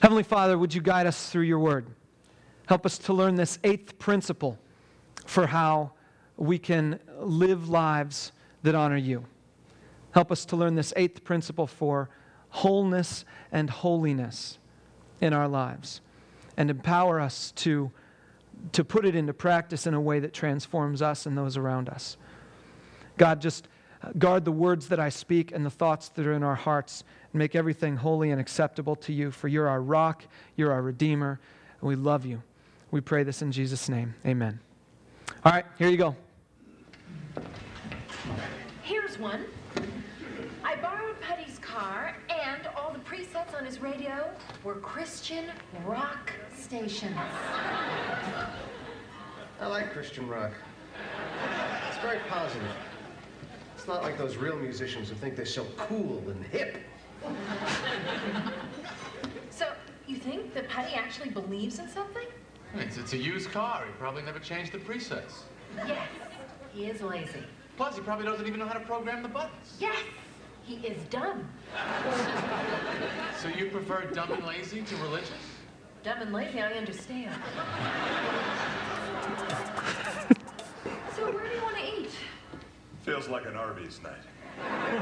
Heavenly Father, would you guide us through your word? Help us to learn this 8th principle for how we can live lives that honor you. Help us to learn this 8th principle for wholeness and holiness in our lives. And empower us to put it into practice in a way that transforms us and those around us. God, just guard the words that I speak and the thoughts that are in our hearts, and make everything holy and acceptable to you, for you're our rock, you're our Redeemer, and we love you. We pray this in Jesus' name. Amen. All right, here you go. Here's one. I borrowed Putty's car, and all the presets on his radio were Christian rock stations. I like Christian rock. It's very positive. It's not like those real musicians who think they're so cool and hip. So, you think that Putty actually believes in something? It's a used car. He probably never changed the presets. Yes, he is lazy. Plus, he probably doesn't even know how to program the buttons. Yes, he is dumb. So you prefer dumb and lazy to religious? Dumb and lazy, I understand. So where do you want to eat? Feels like an Arby's night.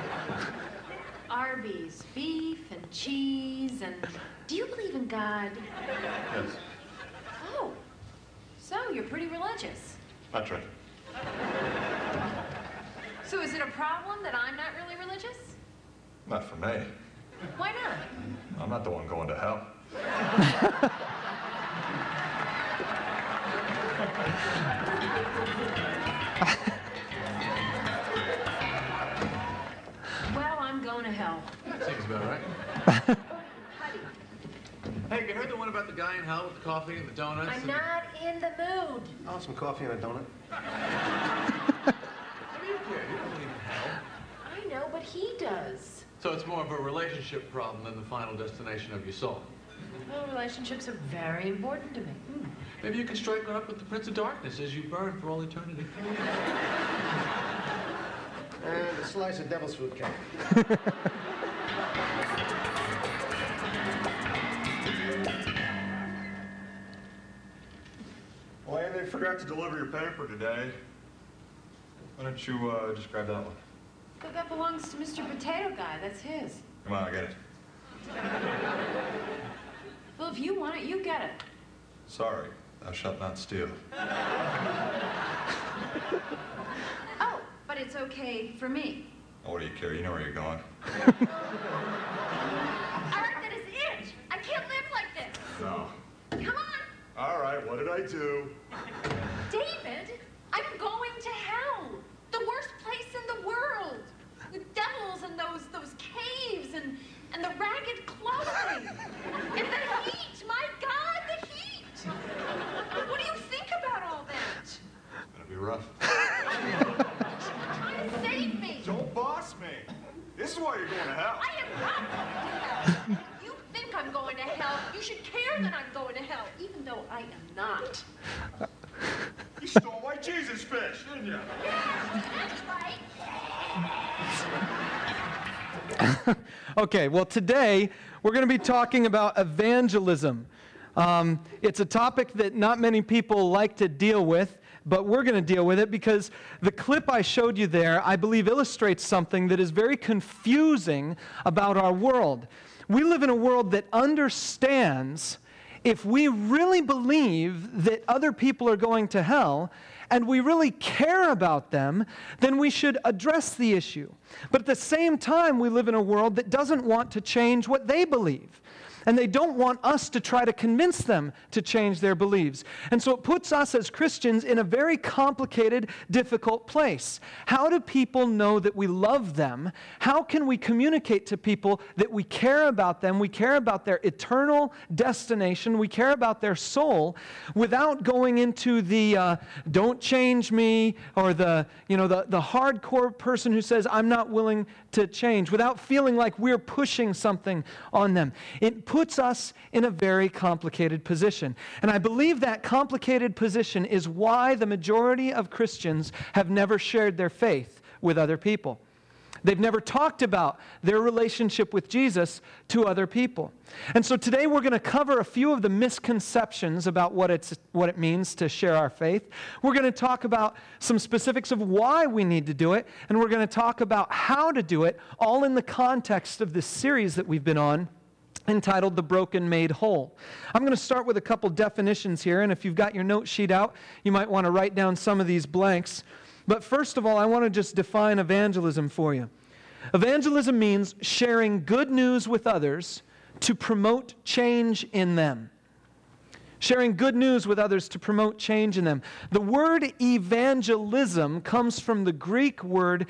Arby's, beef and cheese, and do you believe in God? Yes, Oh, so you're pretty religious. that's right. So is it a problem that I'm not really religious? Not for me. Why not? I'm not the one going to hell. Well, I'm going to hell. Seems about right. Putty, Hey, you heard the one about the guy in hell with the coffee and the donuts? I'm not in the mood. I want some coffee and a donut. What do you care? You don't believe in hell. I know, but he does. So it's more of a relationship problem than the final destination of your soul. Well, relationships are very important to me. Maybe you can strike one up with the Prince of Darkness as you burn for all eternity. And a slice of devil's food cake. Well, they forgot to deliver your paper today. Why don't you just grab that one? But that belongs to Mr. Potato Guy. That's his. Come on, I'll get it. Well, if you want it, you get it. Sorry, thou shalt not steal. Oh, but it's okay for me. Oh, what do you care? You know where you're going. All right, that is it. I can't live like this. No. Come on. All right, what did I do? David, I'm going to hell. The worst place in the world. With devils and those caves and the ragged clothing. And the heat. My God, the heat. What do you think about all that? It's gonna be rough. Try to save me. Don't boss me. This is why you're going to hell. I am not going to hell. You think I'm going to hell. You should care that I'm going to hell, even though I am not. You stole my Jesus fish, didn't you? Yes, that's right. Okay, well, today we're going to be talking about evangelism. It's a topic that not many people like to deal with, but we're going to deal with it because the clip I showed you there, I believe, illustrates something that is very confusing about our world. We live in a world that understands if we really believe that other people are going to hell, and we really care about them, then we should address the issue. But at the same time, we live in a world that doesn't want to change what they believe. And they don't want us to try to convince them to change their beliefs. And so it puts us as Christians in a very complicated, difficult place. How do people know that we love them? How can we communicate to people that we care about them, we care about their eternal destination, we care about their soul, without going into the don't change me, or the hardcore person who says, I'm not willing to change, without feeling like we're pushing something on them. It puts us in a very complicated position. And I believe that complicated position is why the majority of Christians have never shared their faith with other people. They've never talked about their relationship with Jesus to other people. And so today we're going to cover a few of the misconceptions about what it means to share our faith. We're going to talk about some specifics of why we need to do it, and we're going to talk about how to do it, all in the context of this series that we've been on, entitled The Broken Made Whole. I'm going to start with a couple definitions here, and if you've got your note sheet out, you might want to write down some of these blanks. But first of all, I want to just define evangelism for you. Evangelism means sharing good news with others to promote change in them. Sharing good news with others to promote change in them. The word evangelism comes from the Greek word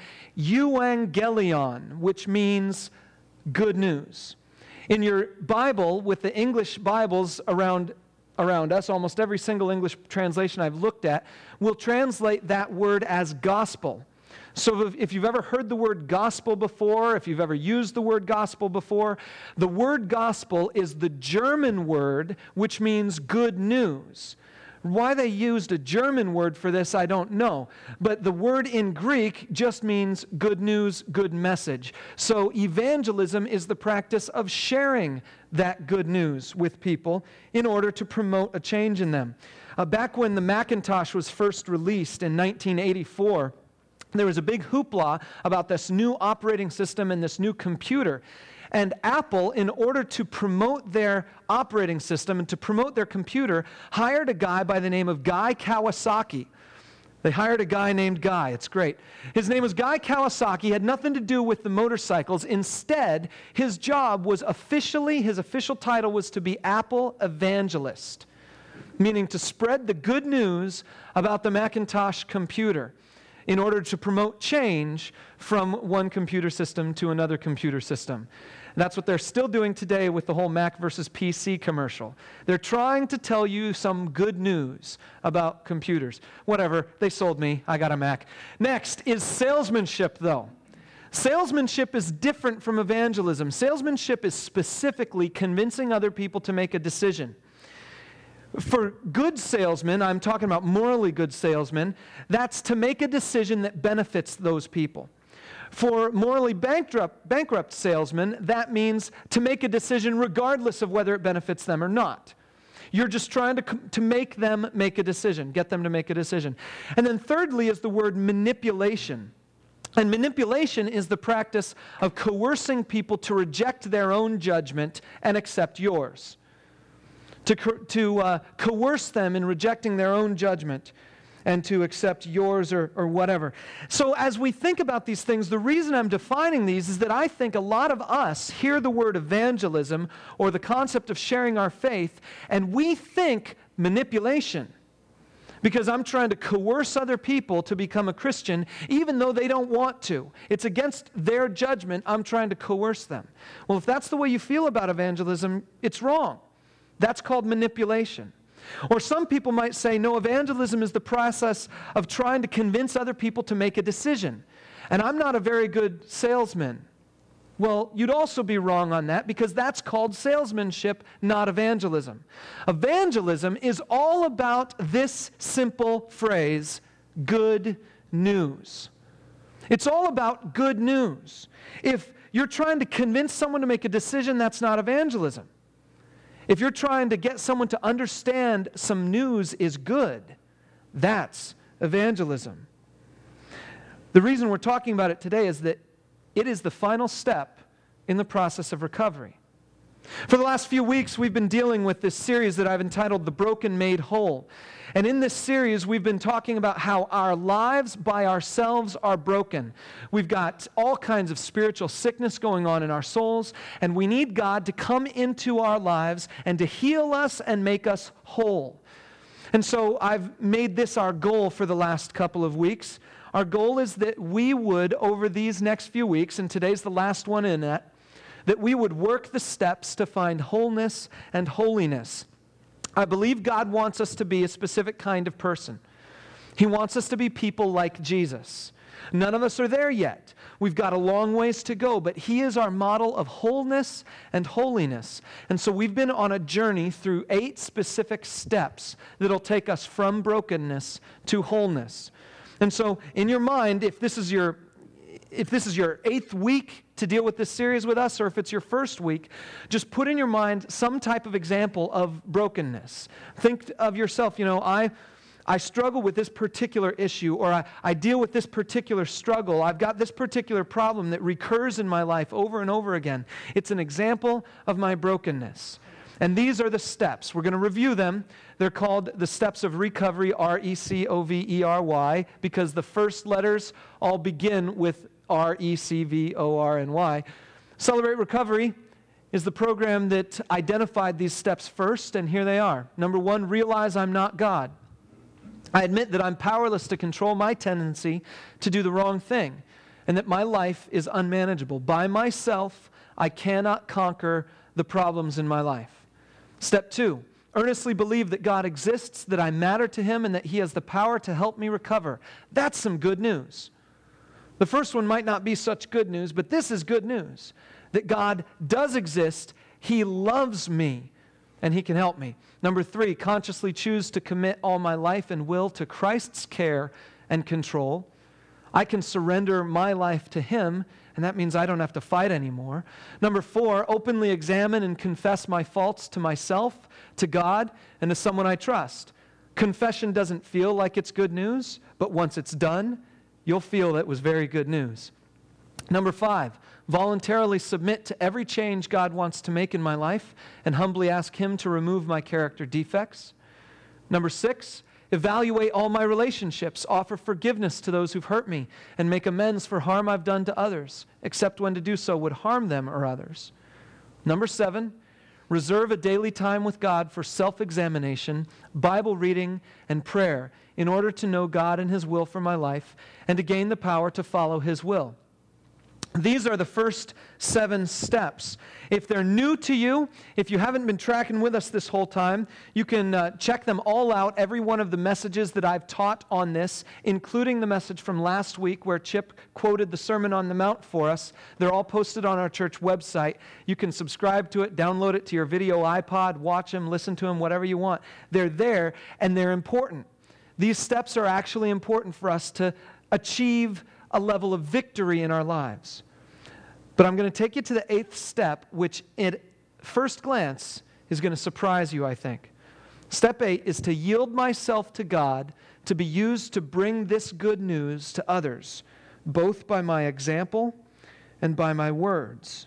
euangelion, which means good news. In your Bible, with the English Bibles around us, almost every single English translation I've looked at will translate that word as gospel. So if you've ever heard the word gospel before, if you've ever used the word gospel before, the word gospel is the German word which means good news. Why they used a German word for this, I don't know. But the word in Greek just means good news, good message. So evangelism is the practice of sharing that good news with people in order to promote a change in them. Back when the Macintosh was first released in 1984, there was a big hoopla about this new operating system and this new computer. And Apple, in order to promote their operating system and to promote their computer, hired a guy by the name of Guy Kawasaki. They hired a guy named Guy. It's great. His name was Guy Kawasaki. He had nothing to do with the motorcycles. Instead, his job was his official title was to be Apple Evangelist, meaning to spread the good news about the Macintosh computer in order to promote change from one computer system to another computer system. That's what they're still doing today with the whole Mac versus PC commercial. They're trying to tell you some good news about computers. Whatever, they sold me, I got a Mac. Next is salesmanship, though. Salesmanship is different from evangelism. Salesmanship is specifically convincing other people to make a decision. For good salesmen, I'm talking about morally good salesmen, that's to make a decision that benefits those people. For morally bankrupt salesmen, that means to make a decision regardless of whether it benefits them or not. You're just trying to make them make a decision, get them to make a decision. And then thirdly is the word manipulation. And manipulation is the practice of coercing people to reject their own judgment and accept yours. To coerce them in rejecting their own judgment and to accept yours or whatever. So as we think about these things, the reason I'm defining these is that I think a lot of us hear the word evangelism or the concept of sharing our faith, and we think manipulation. Because I'm trying to coerce other people to become a Christian, even though they don't want to. It's against their judgment, I'm trying to coerce them. Well, if that's the way you feel about evangelism, it's wrong. That's called manipulation. Or some people might say, no, evangelism is the process of trying to convince other people to make a decision. And I'm not a very good salesman. Well, you'd also be wrong on that because that's called salesmanship, not evangelism. Evangelism is all about this simple phrase, good news. It's all about good news. If you're trying to convince someone to make a decision, that's not evangelism. If you're trying to get someone to understand some news is good, that's evangelism. The reason we're talking about it today is that it is the final step in the process of recovery. For the last few weeks, we've been dealing with this series that I've entitled The Broken Made Whole. And in this series, we've been talking about how our lives by ourselves are broken. We've got all kinds of spiritual sickness going on in our souls, and we need God to come into our lives and to heal us and make us whole. And so I've made this our goal for the last couple of weeks. Our goal is that we would, over these next few weeks, and today's the last one in that we would work the steps to find wholeness and holiness. I believe God wants us to be a specific kind of person. He wants us to be people like Jesus. None of us are there yet. We've got a long ways to go, but He is our model of wholeness and holiness. And so we've been on a journey through 8 specific steps that'll take us from brokenness to wholeness. And so in your mind, if this is your if this is your 8th week to deal with this series with us, or if it's your first week, just put in your mind some type of example of brokenness. Think of yourself, I struggle with this particular issue, or I deal with this particular struggle. I've got this particular problem that recurs in my life over and over again. It's an example of my brokenness. And these are the steps. We're going to review them. They're called the steps of recovery, RECOVERY, because the first letters all begin with RECVORNY. Celebrate Recovery is the program that identified these steps first, and here they are. Number 1, realize I'm not God. I admit that I'm powerless to control my tendency to do the wrong thing, and that my life is unmanageable. By myself, I cannot conquer the problems in my life. Step 2, earnestly believe that God exists, that I matter to Him, and that He has the power to help me recover. That's some good news. The first one might not be such good news, but this is good news. That God does exist, He loves me, and He can help me. Number 3, consciously choose to commit all my life and will to Christ's care and control. I can surrender my life to Him, and that means I don't have to fight anymore. Number 4, openly examine and confess my faults to myself, to God, and to someone I trust. Confession doesn't feel like it's good news, but once it's done, you'll feel that it was very good news. Number 5, voluntarily submit to every change God wants to make in my life and humbly ask Him to remove my character defects. Number 6, evaluate all my relationships, offer forgiveness to those who've hurt me, and make amends for harm I've done to others, except when to do so would harm them or others. Number 7, reserve a daily time with God for self-examination, Bible reading, and prayer in order to know God and His will for my life and to gain the power to follow His will. These are the first 7 steps. If they're new to you, if you haven't been tracking with us this whole time, you can check them all out, every one of the messages that I've taught on this, including the message from last week where Chip quoted the Sermon on the Mount for us. They're all posted on our church website. You can subscribe to it, download it to your video iPod, watch them, listen to them, whatever you want. They're there, and they're important. These steps are actually important for us to achieve a level of victory in our lives. But I'm going to take you to the 8th step, which at first glance is going to surprise you, I think. Step 8 is to yield myself to God to be used to bring this good news to others, both by my example and by my words.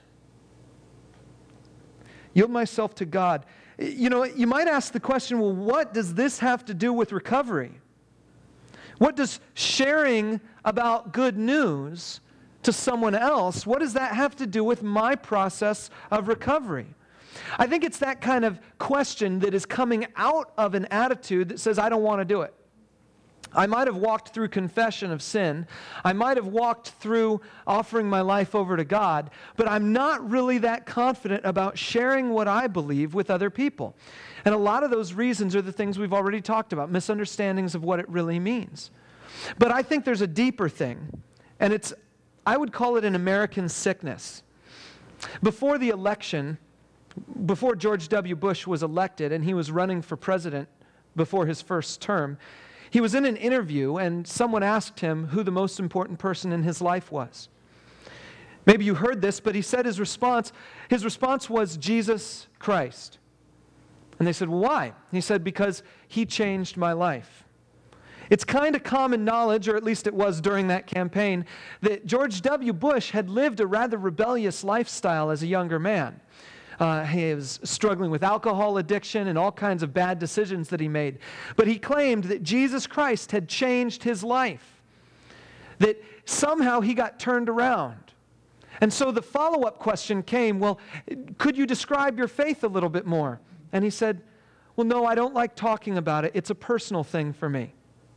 Yield myself to God. You might ask the question, well, what does this have to do with recovery? What does sharing about good news to someone else, what does that have to do with my process of recovery? I think it's that kind of question that is coming out of an attitude that says, I don't want to do it. I might have walked through confession of sin. I might have walked through offering my life over to God, but I'm not really that confident about sharing what I believe with other people. And a lot of those reasons are the things we've already talked about, misunderstandings of what it really means. But I think there's a deeper thing, and I would call it an American sickness. Before the election, before George W. Bush was elected and he was running for president before his first term, he was in an interview and someone asked him who the most important person in his life was. Maybe you heard this, but he said his response was Jesus Christ. And they said, well, why? He said, because He changed my life. It's kind of common knowledge, or at least it was during that campaign, that George W. Bush had lived a rather rebellious lifestyle as a younger man. He was struggling with alcohol addiction and all kinds of bad decisions that he made. But he claimed that Jesus Christ had changed his life, that somehow he got turned around. And so the follow-up question came, well, could you describe your faith a little bit more? And he said, well, no, I don't like talking about it. It's a personal thing for me.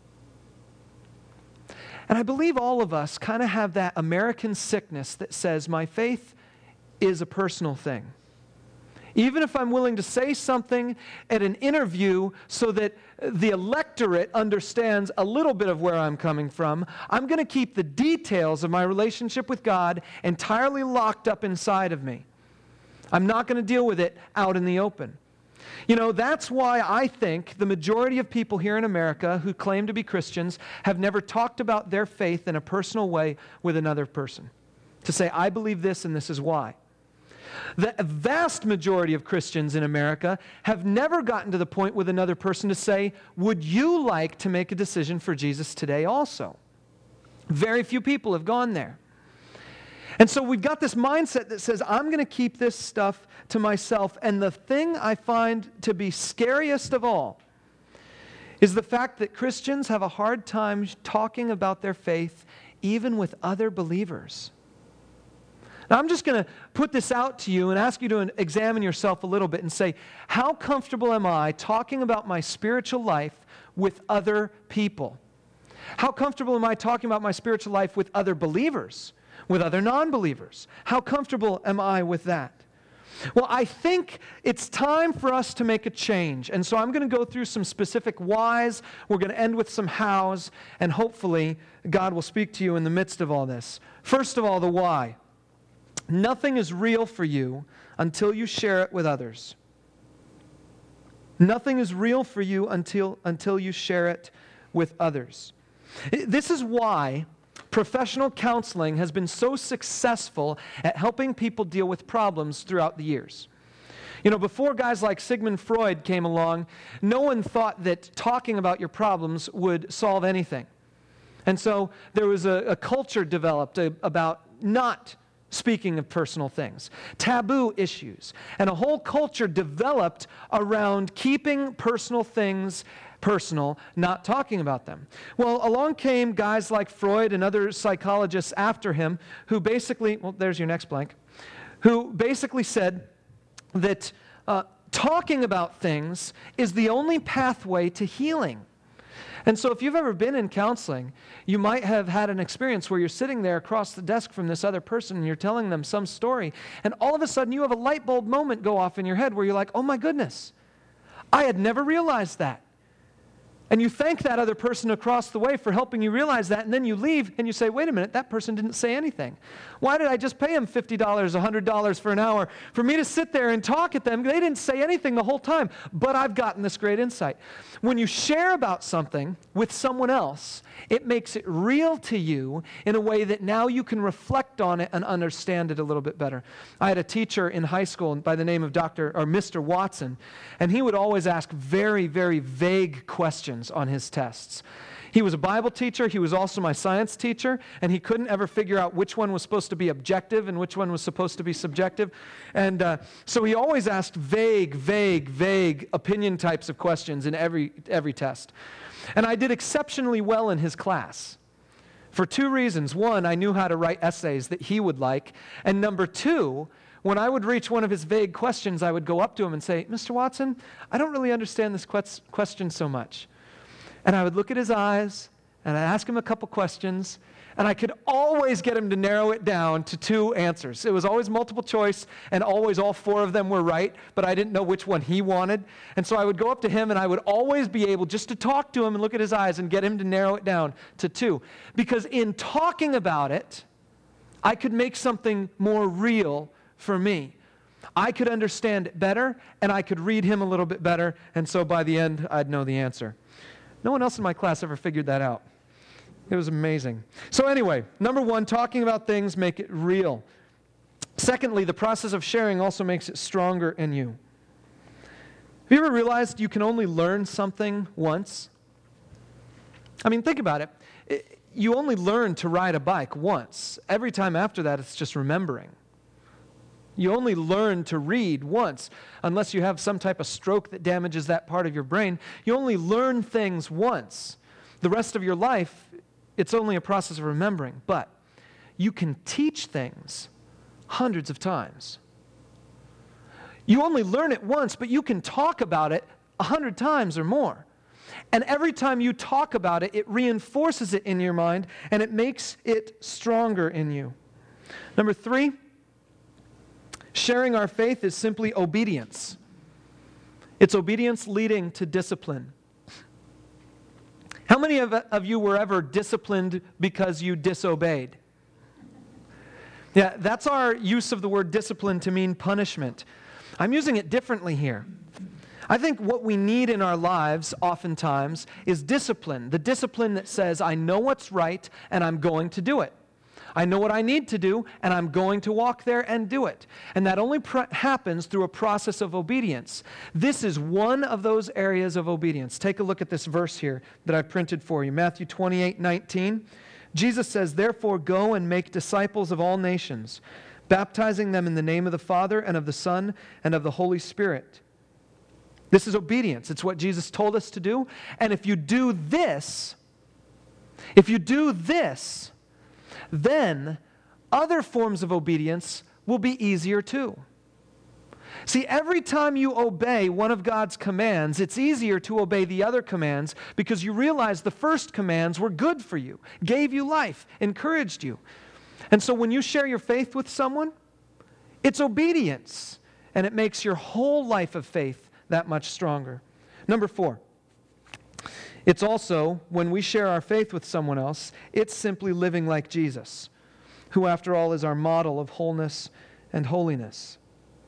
And I believe all of us kind of have that American sickness that says my faith is a personal thing. Even if I'm willing to say something at an interview so that the electorate understands a little bit of where I'm coming from, I'm going to keep the details of my relationship with God entirely locked up inside of me. I'm not going to deal with it out in the open. You know, that's why I think the majority of people here in America who claim to be Christians have never talked about their faith in a personal way with another person. To say, I believe this and this is why. The vast majority of Christians in America have never gotten to the point with another person to say, would you like to make a decision for Jesus today also? Very few people have gone there. And so we've got this mindset that says, I'm going to keep this stuff to myself. And the thing I find to be scariest of all is the fact that Christians have a hard time talking about their faith even with other believers. Now, I'm just going to put this out to you and ask you to examine yourself a little bit and say, how comfortable am I talking about my spiritual life with other people? How comfortable am I talking about my spiritual life with other believers, with other non-believers? How comfortable am I with that? Well, I think it's time for us to make a change. And so I'm going to go through some specific whys. We're going to end with some hows. And hopefully, God will speak to you in the midst of all this. First of all, the why. Nothing is real for you until you share it with others. Nothing is real for you until you share it with others. This is why professional counseling has been so successful at helping people deal with problems throughout the years. You know, before guys like Sigmund Freud came along, no one thought that talking about your problems would solve anything. And so there was a culture developed about not speaking of personal things, taboo issues, and a whole culture developed around keeping personal things personal, not talking about them. Well, along came guys like Freud and other psychologists after him who basically, well, there's your next blank, who basically said that talking about things is the only pathway to healing. And so if you've ever been in counseling, you might have had an experience where you're sitting there across the desk from this other person and you're telling them some story, and all of a sudden you have a light bulb moment go off in your head where you're like, oh my goodness, I had never realized that. And you thank that other person across the way for helping you realize that, and then you leave and you say, wait a minute, that person didn't say anything. Why did I just pay them $50, $100 for an hour for me to sit there and talk at them? They didn't say anything the whole time, but I've gotten this great insight. When you share about something with someone else, it makes it real to you in a way that now you can reflect on it and understand it a little bit better. I had a teacher in high school by the name of Mr. Watson, and he would always ask very, very vague questions on his tests. He was a Bible teacher. He was also my science teacher, and he couldn't ever figure out which one was supposed to be objective and which one was supposed to be subjective. And so he always asked vague opinion types of questions in every test. And I did exceptionally well in his class for two reasons. One, I knew how to write essays that he would like. And number two, when I would reach one of his vague questions, I would go up to him and say, Mr. Watson, I don't really understand this question so much. And I would look at his eyes, and I'd ask him a couple questions, and I could always get him to narrow it down to two answers. It was always multiple choice, and always all four of them were right, but I didn't know which one he wanted. And so I would go up to him, and I would always be able just to talk to him and look at his eyes and get him to narrow it down to two. Because in talking about it, I could make something more real for me. I could understand it better, and I could read him a little bit better, and so by the end, I'd know the answer. No one else in my class ever figured that out. It was amazing. So anyway, number one, talking about things make it real. Secondly, the process of sharing also makes it stronger in you. Have you ever realized you can only learn something once? I mean, think about it. You only learn to ride a bike once. Every time after that, it's just remembering. You only learn to read once, unless you have some type of stroke that damages that part of your brain. You only learn things once. The rest of your life, it's only a process of remembering. But you can teach things hundreds of times. You only learn it once, but you can talk about it 100 times or more. And every time you talk about it, it reinforces it in your mind, and it makes it stronger in you. Number three, sharing our faith is simply obedience. It's obedience leading to discipline. How many of you were ever disciplined because you disobeyed? Yeah, that's our use of the word discipline to mean punishment. I'm using it differently here. I think what we need in our lives oftentimes is discipline. The discipline that says, I know what's right and I'm going to do it. I know what I need to do and I'm going to walk there and do it. And that only happens through a process of obedience. This is one of those areas of obedience. Take a look at this verse here that I printed for you. Matthew 28:19. Jesus says, therefore go and make disciples of all nations, baptizing them in the name of the Father and of the Son and of the Holy Spirit. This is obedience. It's what Jesus told us to do. And if you do this, then other forms of obedience will be easier too. See, every time you obey one of God's commands, it's easier to obey the other commands because you realize the first commands were good for you, gave you life, encouraged you. And so when you share your faith with someone, it's obedience, and it makes your whole life of faith that much stronger. Number 4, it's also, when we share our faith with someone else, it's simply living like Jesus, who after all is our model of wholeness and holiness.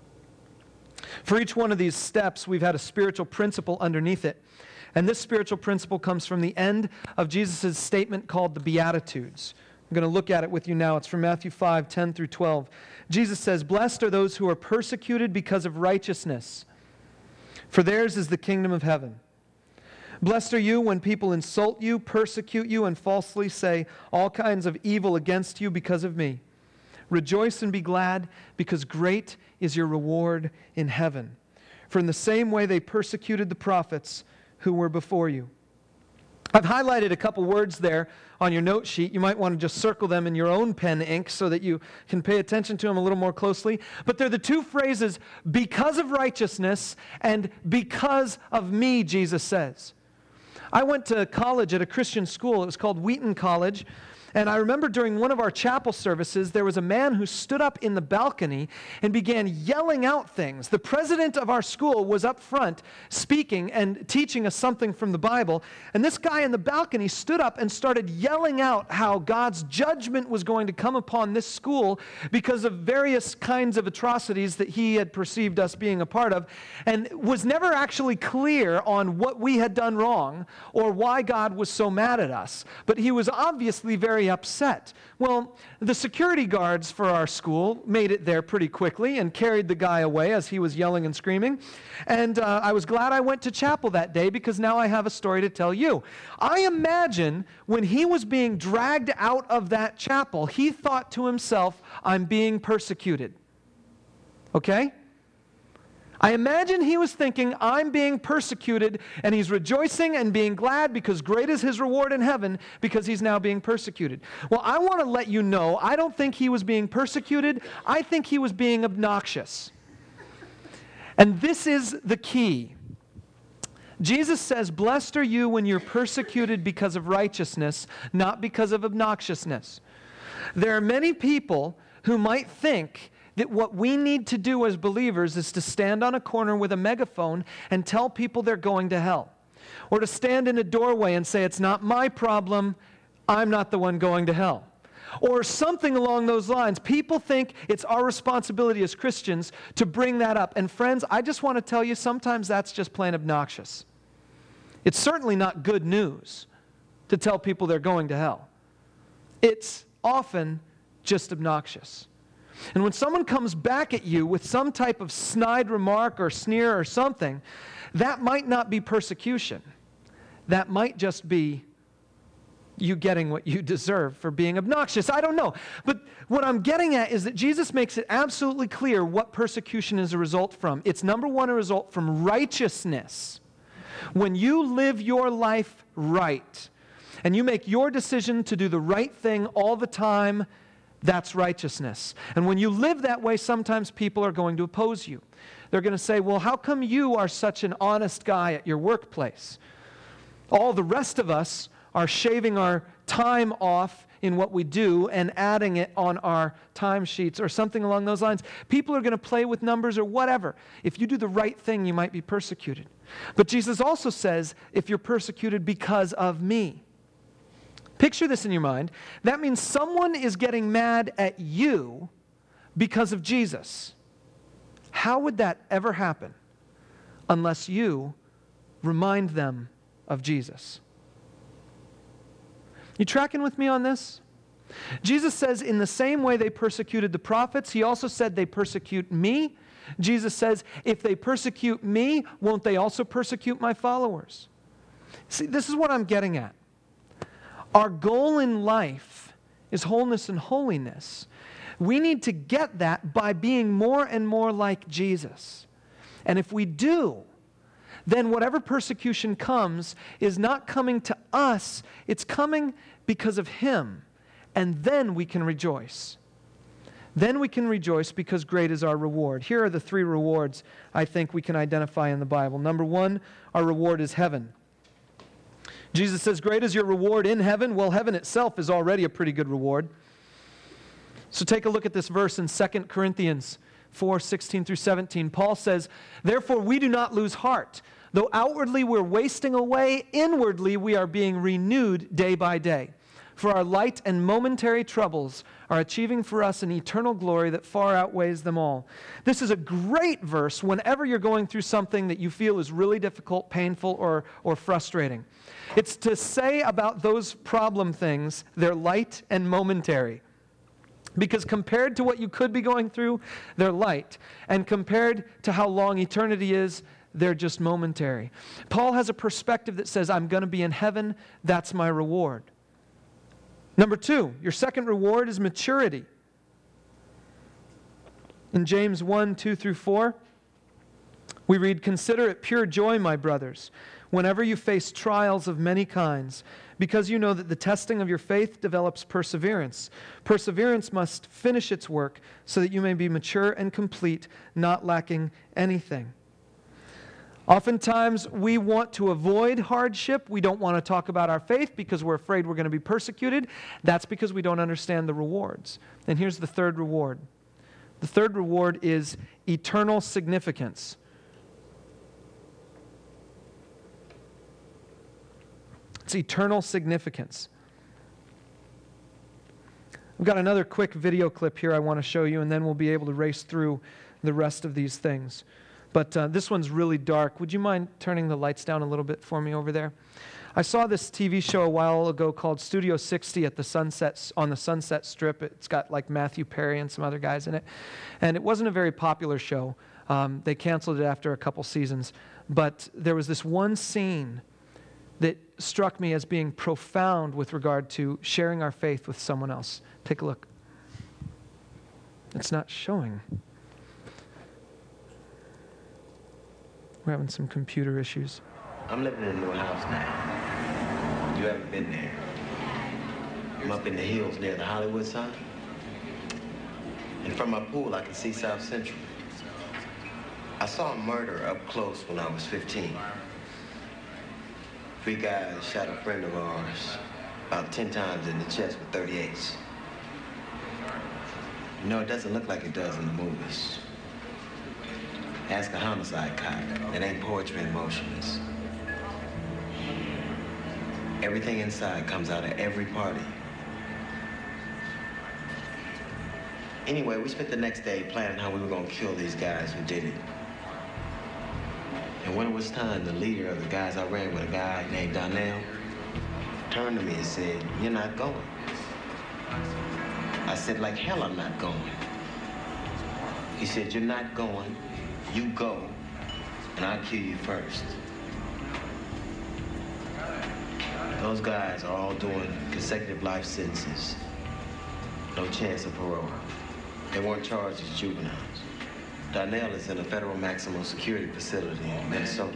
For each one of these steps, we've had a spiritual principle underneath it. And this spiritual principle comes from the end of Jesus' statement called the Beatitudes. I'm going to look at it with you now. It's from Matthew 5:10 through 12. Jesus says, blessed are those who are persecuted because of righteousness, for theirs is the kingdom of heaven. Blessed are you when people insult you, persecute you, and falsely say all kinds of evil against you because of me. Rejoice and be glad, because great is your reward in heaven. For in the same way they persecuted the prophets who were before you. I've highlighted a couple words there on your note sheet. You might want to just circle them in your own pen ink so that you can pay attention to them a little more closely. But they're the two phrases, because of righteousness and because of me, Jesus says. I went to college at a Christian school. It was called Wheaton College. And I remember during one of our chapel services, there was a man who stood up in the balcony and began yelling out things. The president of our school was up front speaking and teaching us something from the Bible. And this guy in the balcony stood up and started yelling out how God's judgment was going to come upon this school because of various kinds of atrocities that he had perceived us being a part of, and was never actually clear on what we had done wrong or why God was so mad at us. But he was obviously very upset. Well, the security guards for our school made it there pretty quickly and carried the guy away as he was yelling and screaming. And I was glad I went to chapel that day because now I have a story to tell you. I imagine when he was being dragged out of that chapel, he thought to himself, I'm being persecuted. Okay? I imagine he was thinking, I'm being persecuted, and he's rejoicing and being glad because great is his reward in heaven because he's now being persecuted. Well, I want to let you know, I don't think he was being persecuted. I think he was being obnoxious. And this is the key. Jesus says, blessed are you when you're persecuted because of righteousness, not because of obnoxiousness. There are many people who might think that what we need to do as believers is to stand on a corner with a megaphone and tell people they're going to hell. Or to stand in a doorway and say, it's not my problem, I'm not the one going to hell. Or something along those lines. People think it's our responsibility as Christians to bring that up. And friends, I just want to tell you, sometimes that's just plain obnoxious. It's certainly not good news to tell people they're going to hell. It's often just obnoxious. And when someone comes back at you with some type of snide remark or sneer or something, that might not be persecution. That might just be you getting what you deserve for being obnoxious. I don't know. But what I'm getting at is that Jesus makes it absolutely clear what persecution is a result from. It's number one, a result from righteousness. When you live your life right, and you make your decision to do the right thing all the time, that's righteousness. And when you live that way, sometimes people are going to oppose you. They're going to say, well, how come you are such an honest guy at your workplace? All the rest of us are shaving our time off in what we do and adding it on our timesheets or something along those lines. People are going to play with numbers or whatever. If you do the right thing, you might be persecuted. But Jesus also says, if you're persecuted because of me. Picture this in your mind. That means someone is getting mad at you because of Jesus. How would that ever happen? unless you remind them of Jesus. You tracking with me on this? Jesus says in the same way they persecuted the prophets, he also said they persecute me. Jesus says, if they persecute me, won't they also persecute my followers? See, this is what I'm getting at. Our goal in life is wholeness and holiness. We need to get that by being more and more like Jesus. And if we do, then whatever persecution comes is not coming to us, it's coming because of Him. And then we can rejoice. Then we can rejoice because great is our reward. Here are the 3 rewards I think we can identify in the Bible. Number 1, our reward is heaven. Jesus says, great is your reward in heaven. Well, heaven itself is already a pretty good reward. So take a look at this verse in 2 Corinthians 4:16 through 17. Paul says, therefore we do not lose heart. Though outwardly we're wasting away, inwardly we are being renewed day by day. For our light and momentary troubles are achieving for us an eternal glory that far outweighs them all. This is a great verse whenever you're going through something that you feel is really difficult, painful, or frustrating. It's to say about those problem things, they're light and momentary. Because compared to what you could be going through, they're light. And compared to how long eternity is, they're just momentary. Paul has a perspective that says, I'm going to be in heaven, that's my reward. Number 2, your second reward is maturity. In James 1:2 through 4, we read, consider it pure joy, my brothers, whenever you face trials of many kinds, because you know that the testing of your faith develops perseverance. Perseverance must finish its work so that you may be mature and complete, not lacking anything. Oftentimes, we want to avoid hardship. We don't want to talk about our faith because we're afraid we're going to be persecuted. That's because we don't understand the rewards. And here's the third reward. The third reward is eternal significance. It's eternal significance. I've got another quick video clip here I want to show you, and then we'll be able to race through the rest of these things. But this one's really dark. Would you mind turning the lights down a little bit for me over there? I saw this TV show a while ago called Studio 60 at on the Sunset Strip. It's got like Matthew Perry and some other guys in it. And it wasn't a very popular show. They canceled it after a couple seasons. But there was this one scene that struck me as being profound with regard to sharing our faith with someone else. Take a look. It's not showing. We're having some computer issues. I'm living in a new house now. You haven't been there. I'm up in the hills near the Hollywood sign. And from my pool, I can see South Central. I saw a murder up close when I was 15. 3 guys shot a friend of ours about 10 times in the chest with .38s. You know, it doesn't look like it does in the movies. Ask a homicide cop. It ain't poetry in motion. It's everything inside comes out of every party. Anyway, we spent the next day planning how we were going to kill these guys who did it. And when it was time, the leader of the guys I ran with, a guy named Donnell, turned to me and said, "You're not going." I said, like hell I'm not going. He said, "You're not going. You go, and I'll kill you first." Those guys are all doing consecutive life sentences. No chance of parole. They weren't charged as juveniles. Donnell is in a federal maximum security facility in Minnesota.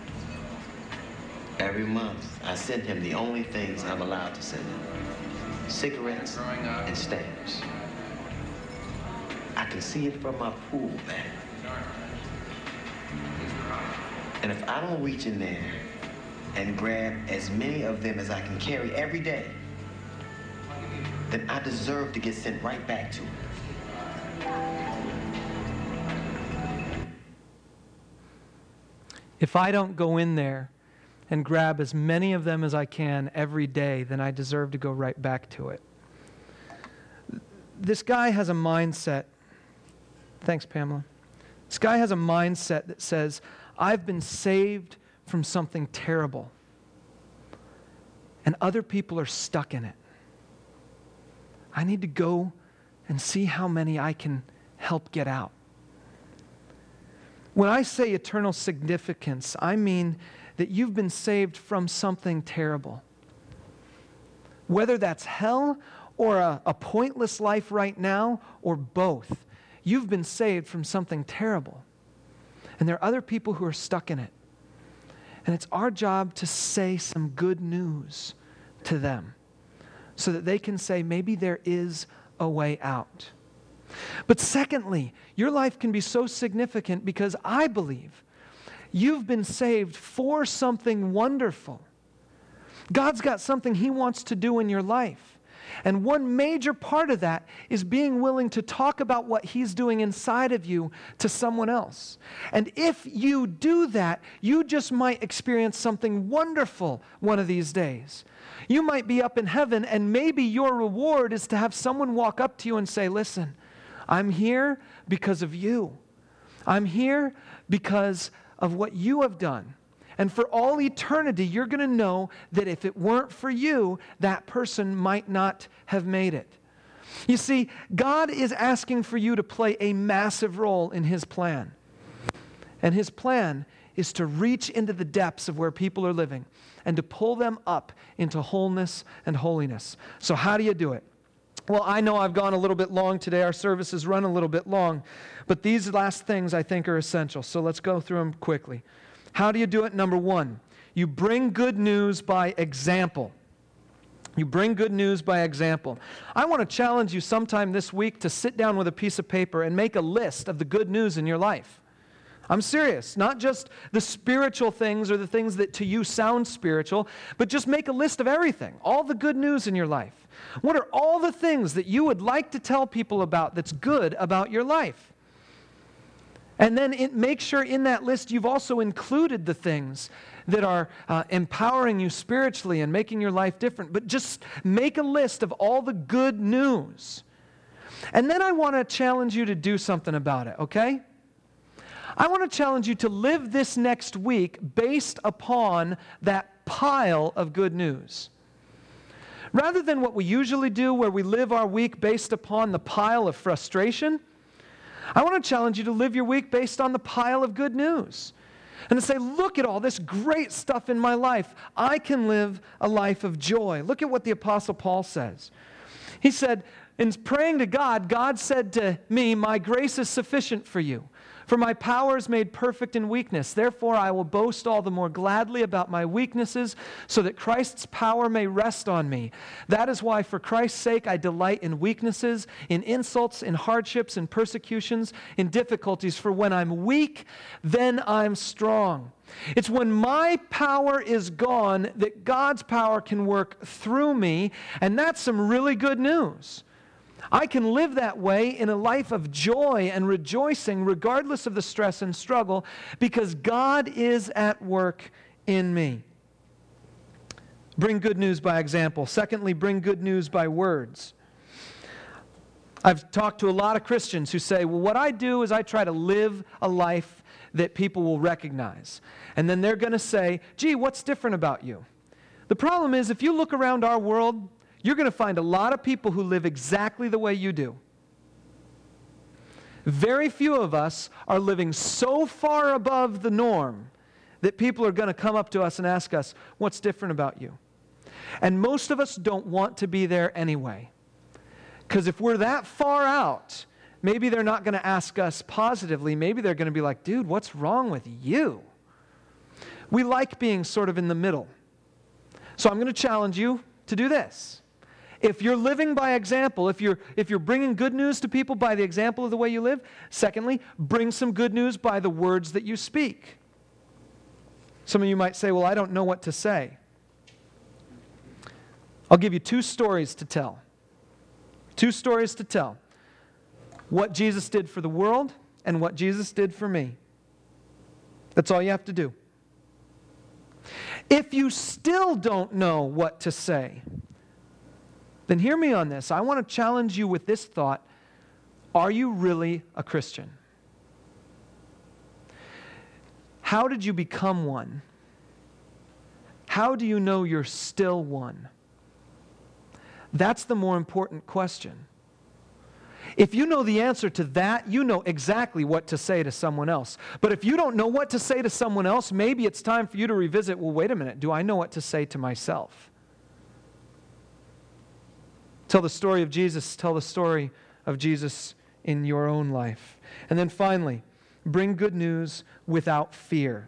Every month, I send him the only things I'm allowed to send him. Cigarettes and stamps. I can see it from my pool bag. And if I don't reach in there and grab as many of them as I can carry every day, then I deserve to get sent right back to him. If I don't go in there and grab as many of them as I can every day, then I deserve to go right back to it. This guy has a mindset. Thanks, Pamela. This guy has a mindset that says, I've been saved from something terrible, and other people are stuck in it. I need to go and see how many I can help get out. When I say eternal significance, I mean that you've been saved from something terrible. Whether that's hell or a pointless life right now, or both, you've been saved from something terrible. And there are other people who are stuck in it. And it's our job to say some good news to them so that they can say, maybe there is a way out. But secondly, your life can be so significant because I believe you've been saved for something wonderful. God's got something He wants to do in your life. And one major part of that is being willing to talk about what He's doing inside of you to someone else. And if you do that, you just might experience something wonderful one of these days. You might be up in heaven, and maybe your reward is to have someone walk up to you and say, listen, I'm here because of you. I'm here because of what you have done. And for all eternity, you're going to know that if it weren't for you, that person might not have made it. You see, God is asking for you to play a massive role in His plan. And His plan is to reach into the depths of where people are living and to pull them up into wholeness and holiness. So how do you do it? Well, I know I've gone a little bit long today. Our service has run a little bit long. But these last things I think are essential. So let's go through them quickly. How do you do it? Number one, you bring good news by example. You bring good news by example. I want to challenge you sometime this week to sit down with a piece of paper and make a list of the good news in your life. I'm serious. Not just the spiritual things or the things that to you sound spiritual, but just make a list of everything, all the good news in your life. What are all the things that you would like to tell people about that's good about your life? And then make sure in that list you've also included the things that are empowering you spiritually and making your life different. But just make a list of all the good news. And then I want to challenge you to do something about it, okay? I want to challenge you to live this next week based upon that pile of good news. Rather than what we usually do where we live our week based upon the pile of frustration, I want to challenge you to live your week based on the pile of good news. And to say, look at all this great stuff in my life. I can live a life of joy. Look at what the Apostle Paul says. He said, in praying to God, God said to me, my grace is sufficient for you. For my power is made perfect in weakness. Therefore, I will boast all the more gladly about my weaknesses, so that Christ's power may rest on me. That is why, for Christ's sake, I delight in weaknesses, in insults, in hardships, in persecutions, in difficulties. For when I'm weak, then I'm strong. It's when my power is gone that God's power can work through me, and that's some really good news. I can live that way in a life of joy and rejoicing regardless of the stress and struggle because God is at work in me. Bring good news by example. Secondly, bring good news by words. I've talked to a lot of Christians who say, well, what I do is I try to live a life that people will recognize. And then they're going to say, gee, what's different about you? The problem is if you look around our world, you're going to find a lot of people who live exactly the way you do. Very few of us are living so far above the norm that people are going to come up to us and ask us, what's different about you? And most of us don't want to be there anyway. Because if we're that far out, maybe they're not going to ask us positively. Maybe they're going to be like, dude, what's wrong with you? We like being sort of in the middle. So I'm going to challenge you to do this. If you're living by example, if you're bringing good news to people by the example of the way you live, secondly, bring some good news by the words that you speak. Some of you might say, well, I don't know what to say. I'll give you 2 stories to tell. 2 stories to tell. What Jesus did for the world and what Jesus did for me. That's all you have to do. If you still don't know what to say, then hear me on this. I want to challenge you with this thought. Are you really a Christian? How did you become one? How do you know you're still one? That's the more important question. If you know the answer to that, you know exactly what to say to someone else. But if you don't know what to say to someone else, maybe it's time for you to revisit, well, wait a minute, do I know what to say to myself? Tell the story of Jesus. Tell the story of Jesus in your own life. And then finally, bring good news without fear.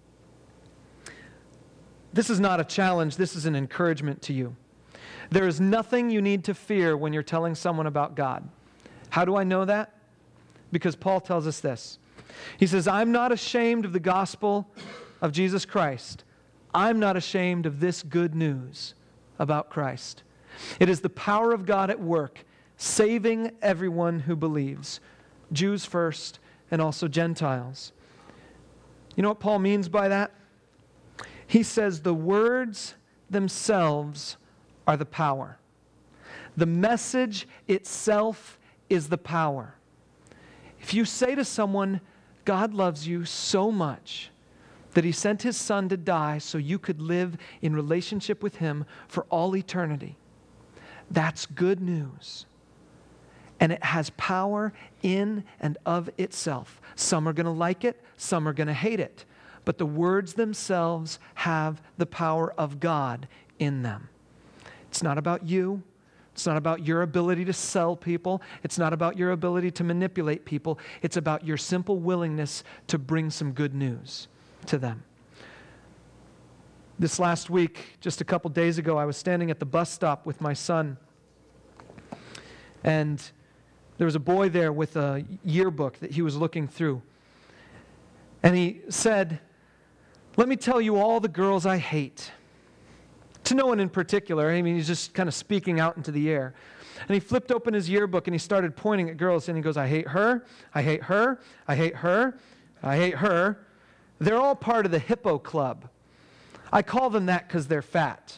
This is not a challenge. This is an encouragement to you. There is nothing you need to fear when you're telling someone about God. How do I know that? Because Paul tells us this. He says, I'm not ashamed of the gospel of Jesus Christ. I'm not ashamed of this good news about Christ. It is the power of God at work, saving everyone who believes, Jews first and also Gentiles. You know what Paul means by that? He says the words themselves are the power. The message itself is the power. If you say to someone, God loves you so much that He sent His Son to die so you could live in relationship with Him for all eternity, that's good news. And it has power in and of itself. Some are going to like it, some are going to hate it. But the words themselves have the power of God in them. It's not about you. It's not about your ability to sell people. It's not about your ability to manipulate people. It's about your simple willingness to bring some good news to them. This last week, just a couple days ago, I was standing at the bus stop with my son. And there was a boy there with a yearbook that he was looking through. And he said, let me tell you all the girls I hate. To no one in particular. I mean, he's just kind of speaking out into the air. And he flipped open his yearbook and he started pointing at girls and he goes, I hate her, I hate her, I hate her, I hate her. They're all part of the Hippo Club. I call them that because they're fat.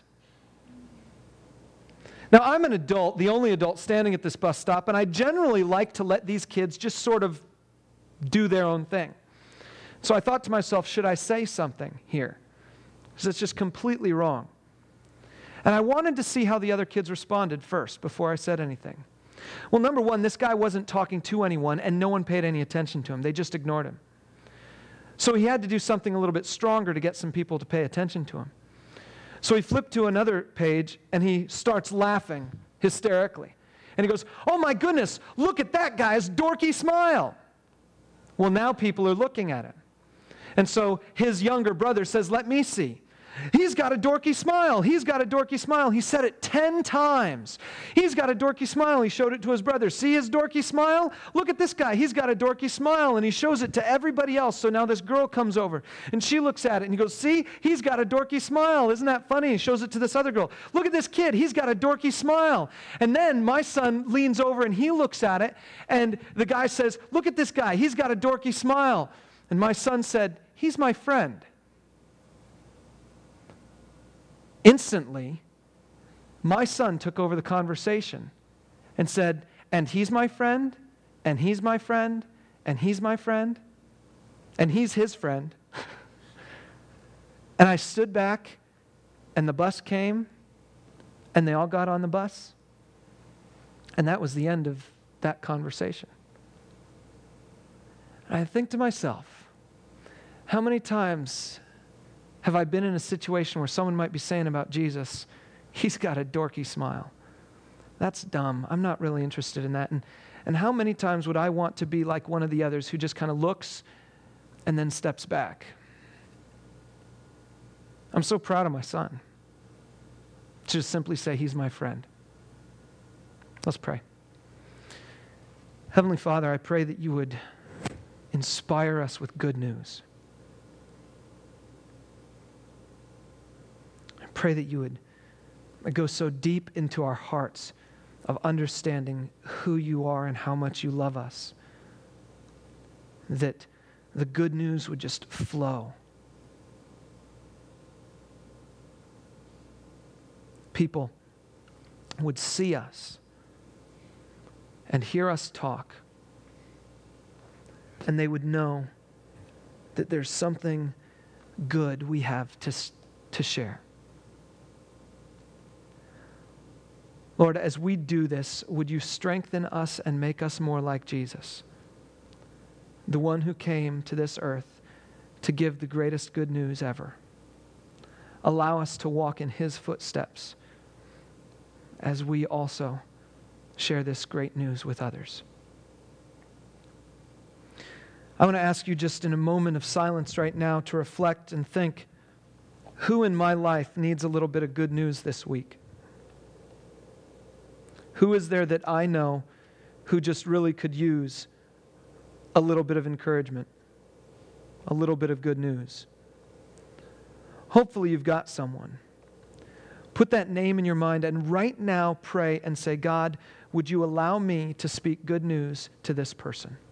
Now, I'm an adult, the only adult standing at this bus stop, and I generally like to let these kids just sort of do their own thing. So I thought to myself, should I say something here? Because it's just completely wrong. And I wanted to see how the other kids responded first before I said anything. Well, number one, this guy wasn't talking to anyone, and no one paid any attention to him. They just ignored him. So he had to do something a little bit stronger to get some people to pay attention to him. So he flipped to another page, and he starts laughing hysterically. And he goes, oh my goodness, look at that guy's dorky smile. Well, now people are looking at him. And so his younger brother says, let me see. He's got a dorky smile. He's got a dorky smile. He said it 10 times. He's got a dorky smile. He showed it to his brother. See his dorky smile? Look at this guy. He's got a dorky smile. And he shows it to everybody else. So now this girl comes over and she looks at it and he goes, see, he's got a dorky smile. Isn't that funny? He shows it to this other girl. Look at this kid. He's got a dorky smile. And then my son leans over and he looks at it and the guy says, look at this guy. He's got a dorky smile. And my son said, he's my friend. Instantly, my son took over the conversation and said, and he's my friend, and he's my friend, and he's my friend, and he's his friend. And I stood back, and the bus came, and they all got on the bus. And that was the end of that conversation. And I think to myself, how many times have I been in a situation where someone might be saying about Jesus, he's got a dorky smile? That's dumb. I'm not really interested in that. And how many times would I want to be like one of the others who just kind of looks and then steps back? I'm so proud of my son to just simply say he's my friend. Let's pray. Heavenly Father, I pray that you would inspire us with good news. Pray that you would go so deep into our hearts of understanding who you are and how much you love us, that the good news would just flow. People would see us and hear us talk, and they would know that there's something good we have to share. Lord, as we do this, would you strengthen us and make us more like Jesus, the one who came to this earth to give the greatest good news ever. Allow us to walk in his footsteps as we also share this great news with others. I want to ask you just in a moment of silence right now to reflect and think, who in my life needs a little bit of good news this week? Who is there that I know who just really could use a little bit of encouragement, a little bit of good news? Hopefully you've got someone. Put that name in your mind and right now pray and say, God, would you allow me to speak good news to this person?